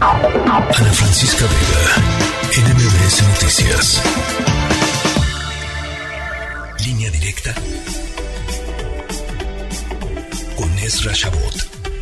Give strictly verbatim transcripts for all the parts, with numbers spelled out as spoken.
Ana Francisca Vega, N M B S Noticias. Línea directa con Ezra Shabot.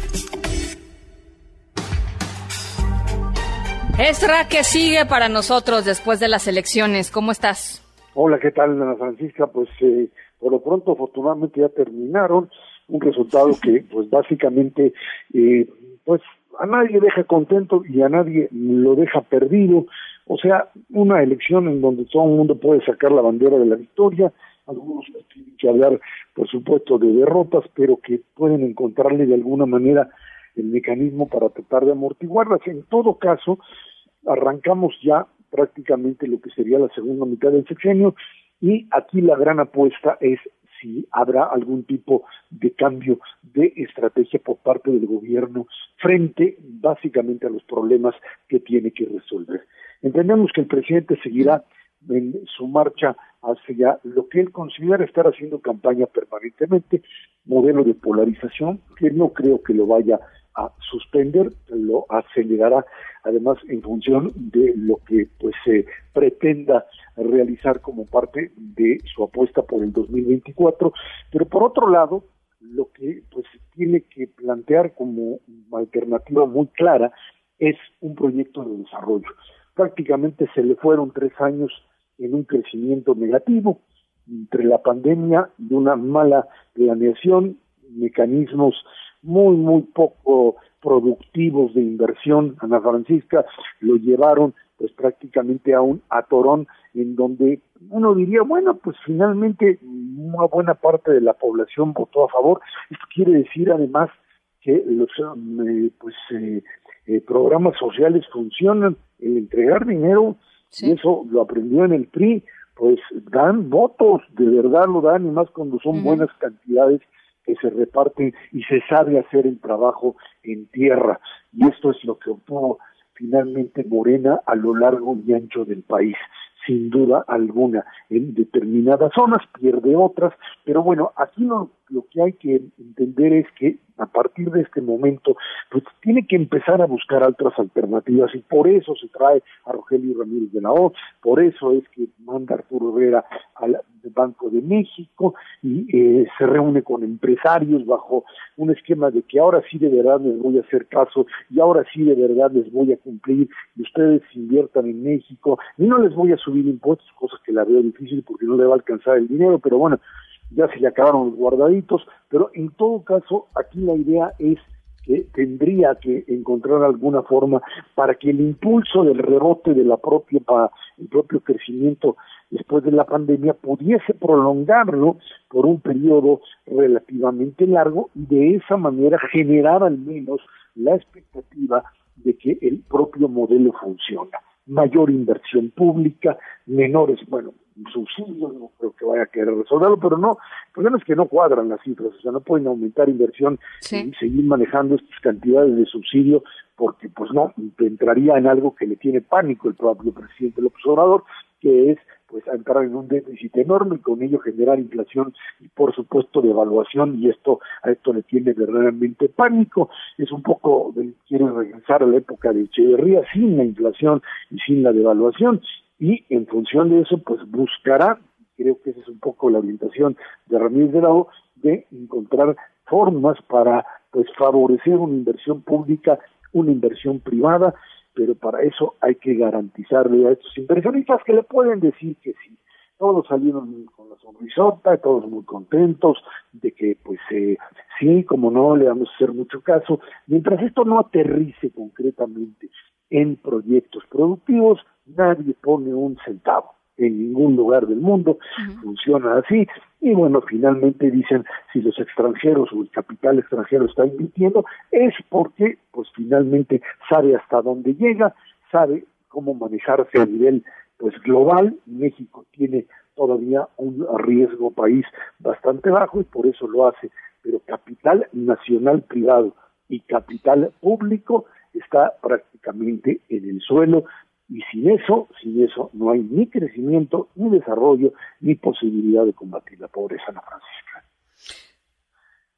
Ezra, ¿qué sigue para nosotros después de las elecciones? ¿Cómo estás? Hola, ¿qué tal, Ana Francisca? Pues eh, por lo pronto, afortunadamente ya terminaron. Un resultado que, pues básicamente, eh, pues a nadie deja contento y a nadie lo deja perdido. O sea, una elección en donde todo el mundo puede sacar la bandera de la victoria. Algunos tienen que hablar, por supuesto, de derrotas, pero que pueden encontrarle de alguna manera el mecanismo para tratar de amortiguarlas. En todo caso, arrancamos ya prácticamente lo que sería la segunda mitad del sexenio, y aquí la gran apuesta es si habrá algún tipo de cambio de estrategia por parte del gobierno frente básicamente a los problemas que tiene que resolver. Entendemos que el presidente seguirá en su marcha hacia lo que él considera estar haciendo campaña permanentemente, modelo de polarización, que no creo que lo vaya a suspender, lo acelerará además en función de lo que pues se eh, pretenda realizar como parte de su apuesta por el dos mil veinticuatro, pero por otro lado, lo que pues tiene que plantear como alternativa muy clara es un proyecto de desarrollo. Prácticamente se le fueron tres años en un crecimiento negativo, entre la pandemia y una mala planeación, mecanismos muy, muy poco productivos de inversión. Ana Francisca, lo llevaron pues prácticamente a un atorón en donde uno diría, bueno, pues finalmente una buena parte de la población votó a favor. Esto quiere decir además que los eh, pues eh, eh, programas sociales funcionan, el entregar dinero, sí. Y eso lo aprendió en el P R I, pues dan votos, de verdad lo dan, y más cuando son uh-huh. buenas cantidades que se reparten y se sabe hacer el trabajo en tierra. Y esto es lo que obtuvo finalmente Morena a lo largo y ancho del país. Sin duda alguna, en determinadas zonas pierde otras, pero bueno, aquí lo, lo que hay que entender es que a partir de este momento, pues tiene que empezar a buscar otras alternativas, y por eso se trae a Rogelio Ramírez de la O, por eso es que manda Arturo Herrera al Banco de México y eh, se reúne con empresarios bajo un esquema de que ahora sí de verdad les voy a hacer caso y ahora sí de verdad les voy a cumplir y ustedes inviertan en México y no les voy a subir impuestos, cosa que la veo difícil porque no le va a alcanzar el dinero, pero bueno, ya se le acabaron los guardaditos, pero en todo caso aquí la idea es que tendría que encontrar alguna forma para que el impulso del rebote de la propia, para el propio crecimiento después de la pandemia pudiese prolongarlo por un periodo relativamente largo y de esa manera generar al menos la expectativa de que el propio modelo funciona. Mayor inversión pública, menores, bueno, subsidios, no creo que vaya a querer resolverlo, pero no, el problema es que no cuadran las cifras, o sea, no pueden aumentar inversión sí. y seguir manejando estas cantidades de subsidio, porque pues no, entraría en algo que le tiene pánico el propio presidente López Obrador, que es pues a entrar en un déficit enorme y con ello generar inflación y por supuesto devaluación, y esto a esto le tiene verdaderamente pánico. Es un poco, quiere regresar a la época de Echeverría sin la inflación y sin la devaluación, y en función de eso pues buscará, creo que esa es un poco la orientación de Ramírez de la O, de encontrar formas para pues favorecer una inversión pública, una inversión privada, pero para eso hay que garantizarle a estos inversionistas que le pueden decir que sí. Todos salieron con la sonrisota, todos muy contentos de que, pues, eh, sí, como no, le vamos a hacer mucho caso. Mientras esto no aterrice concretamente en proyectos productivos, nadie pone un centavo. En ningún lugar del mundo uh-huh. funciona así, y bueno, finalmente dicen, si los extranjeros o el capital extranjero está invirtiendo, es porque, pues finalmente sabe hasta dónde llega, sabe cómo manejarse a nivel, pues global. México tiene todavía un riesgo país bastante bajo y por eso lo hace, pero capital nacional privado y capital público está prácticamente en el suelo. Y sin eso, sin eso, no hay ni crecimiento, ni desarrollo, ni posibilidad de combatir la pobreza, Ana Francisca.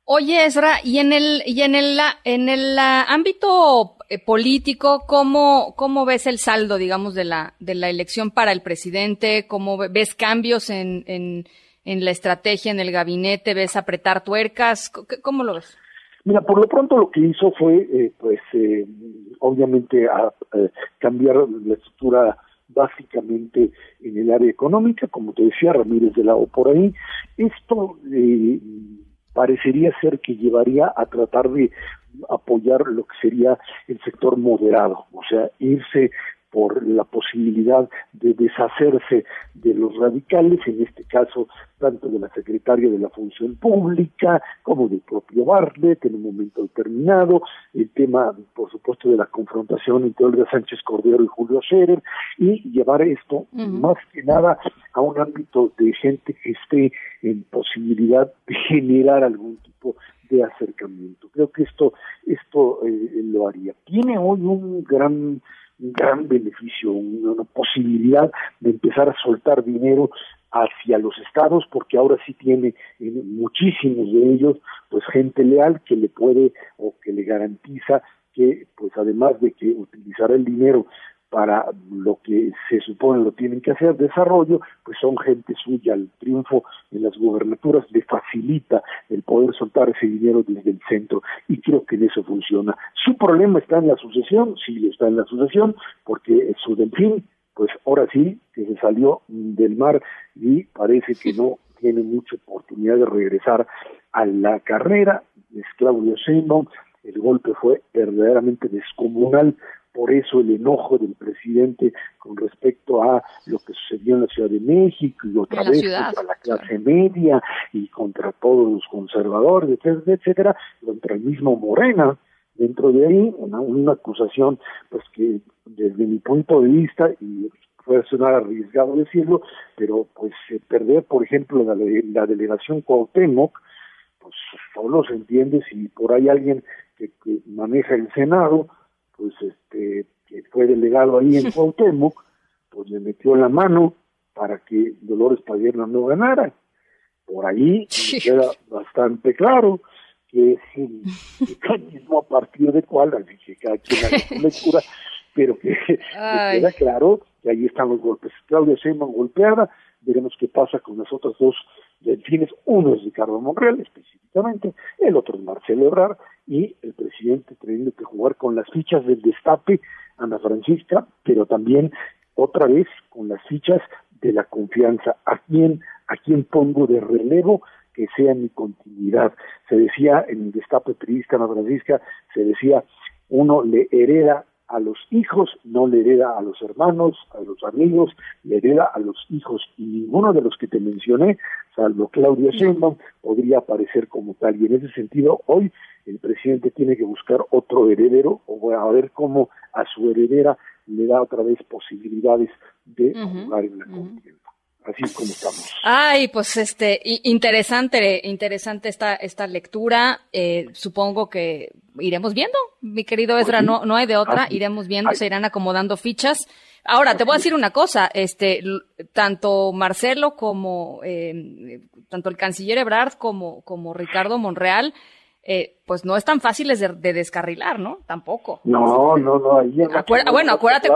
Oye, Ezra, y en el y en el en el uh, ámbito eh, político, ¿cómo cómo ves el saldo, digamos, de la de la elección para el presidente? ¿Cómo ves cambios en en en la estrategia en el gabinete? ¿Ves apretar tuercas? ¿Cómo lo ves? Mira, por lo pronto lo que hizo fue, eh, pues, eh, obviamente, a, a cambiar la estructura básicamente en el área económica, como te decía, Ramírez de la O por ahí. Esto eh, parecería ser que llevaría a tratar de apoyar lo que sería el sector moderado, o sea, irse por la posibilidad de deshacerse de los radicales, en este caso, tanto de la secretaria de la Función Pública, como del propio Bartlett, en un momento determinado, el tema, por supuesto, de la confrontación entre Olga Sánchez Cordero y Julio Scherer, y llevar esto, uh-huh. más que nada, a un ámbito de gente que esté en posibilidad de generar algún tipo de acercamiento. Creo que esto, esto eh, lo haría. Tiene hoy un gran un gran beneficio, una, una posibilidad de empezar a soltar dinero hacia los estados, porque ahora sí tiene en muchísimos de ellos pues gente leal que le puede o que le garantiza que, pues además de que utilizará el dinero para lo que se supone lo tienen que hacer, desarrollo, pues son gente suya. El triunfo en las gubernaturas le facilita el poder soltar ese dinero desde el centro, y creo que en eso funciona. Su problema está en la sucesión, sí está en la sucesión, porque su delfín, pues ahora sí, que se salió del mar y parece que no tiene mucha oportunidad de regresar a la carrera, es Claudia Sheinbaum. El golpe fue verdaderamente descomunal. Por eso el enojo del presidente con respecto a lo que sucedió en la Ciudad de México y otra vez ciudad, contra la clase media y contra todos los conservadores, etcétera, etcétera, contra el mismo Morena. Dentro de ahí, una, una acusación pues que desde mi punto de vista, y puede sonar arriesgado decirlo, pero pues eh, perder, por ejemplo, la, la delegación Cuauhtémoc, pues solo se entiende si por ahí alguien que, que maneja el Senado, pues este que fue delegado ahí en Cuauhtémoc, pues le metió la mano para que Dolores Padierna no ganara. Por ahí me queda bastante claro que es el mecanismo a partir de cual, así que cada quien haga su lectura, pero que me queda claro que ahí están los golpes. Claudia Sheinbaum golpeada, veremos qué pasa con las otras dos delfines. Uno es Ricardo Monreal específicamente, el otro es Marcelo Ebrard, y el presidente teniendo que jugar con las fichas del destape, Ana Francisca, pero también otra vez con las fichas de la confianza. ¿A quién, a quién pongo de relevo que sea mi continuidad? Se decía en el destape periodista Ana Francisca, se decía, uno le hereda a los hijos, no le hereda a los hermanos, a los amigos, le hereda a los hijos, y ninguno de los que te mencioné, salvo Claudia Sheinbaum, podría aparecer como tal, y en ese sentido hoy el presidente tiene que buscar otro heredero, o a ver cómo a su heredera le da otra vez posibilidades de uh-huh, jugar en la contienda. Uh-huh. Así es como estamos. Ay, pues este, interesante, interesante esta, esta lectura. Eh, supongo que iremos viendo, mi querido Ezra, sí. no, no hay de otra, Así. iremos viendo, Ay. se irán acomodando fichas. Ahora, Así. te voy a decir una cosa, este, tanto Marcelo como, eh, tanto el canciller Ebrard como, como Ricardo Monreal, eh, pues no están fáciles de, de descarrilar, ¿no? Tampoco. No, no, no, ahí en Acuer- bueno, acuérdate.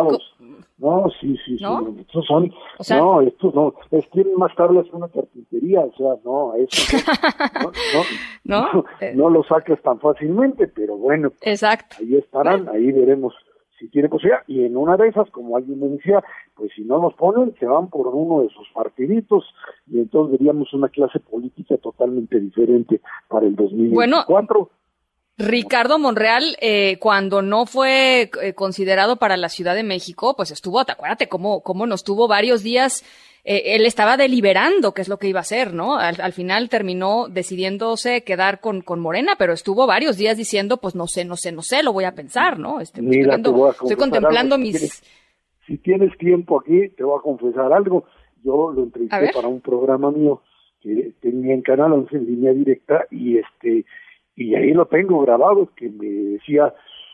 No, sí, sí, ¿No? sí, estos son, o sea, no, estos no, es quieren más tablas que una carpintería, o sea, no, eso no, no, no, no, no lo sacas tan fácilmente, pero bueno, pues, exacto. ahí estarán, bueno. ahí veremos si tiene posibilidad, y en una de esas, como alguien me decía, pues si no nos ponen, se van por uno de sus partiditos, y entonces veríamos una clase política totalmente diferente para el dos mil veinticuatro. Bueno. Ricardo Monreal, eh, cuando no fue eh, considerado para la Ciudad de México, pues estuvo, te acuérdate cómo, cómo nos tuvo varios días, eh, él estaba deliberando qué es lo que iba a hacer, ¿no? Al, al final terminó decidiéndose quedar con, con Morena, pero estuvo varios días diciendo, pues no sé, no sé, no sé, lo voy a pensar, ¿no? Este, Mira, estoy, viendo, te voy a estoy contemplando algo, mis... Si tienes, si tienes tiempo aquí, te voy a confesar algo. Yo lo entrevisté para un programa mío que tenía en Canal once en línea directa, y este... y ahí lo tengo grabado, que me decía,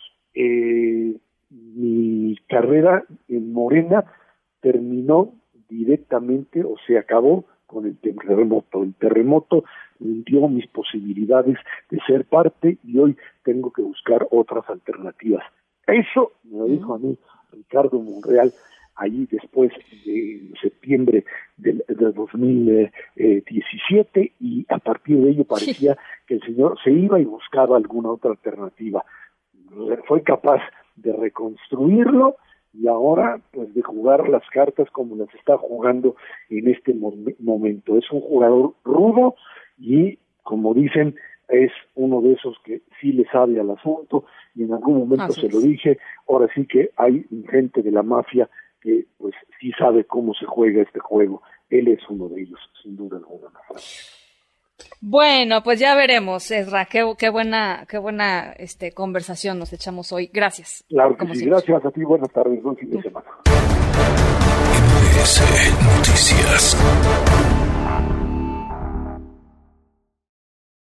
eh, mi carrera en Morena terminó directamente, o se acabó con el terremoto. El terremoto hundió mis posibilidades de ser parte y hoy tengo que buscar otras alternativas. Eso me lo dijo a mí Ricardo Monreal allí después de septiembre del, del dos mil diecisiete, y a partir de ello parecía que el señor se iba y buscaba alguna otra alternativa. Fue capaz de reconstruirlo y ahora pues de jugar las cartas como las está jugando en este mom- momento. Es un jugador rudo y, como dicen, es uno de esos que sí le sabe al asunto, y en algún momento Así se es. lo dije, ahora sí que hay gente de la mafia que pues sí sabe cómo se juega este juego. Él es uno de ellos, sin duda alguna. Bueno, pues ya veremos, Ezra. Qué, qué buena, qué buena este, conversación nos echamos hoy. Gracias. Claro que sí, siempre. Gracias a ti. Buenas tardes, buen fin de semana. M B S Noticias.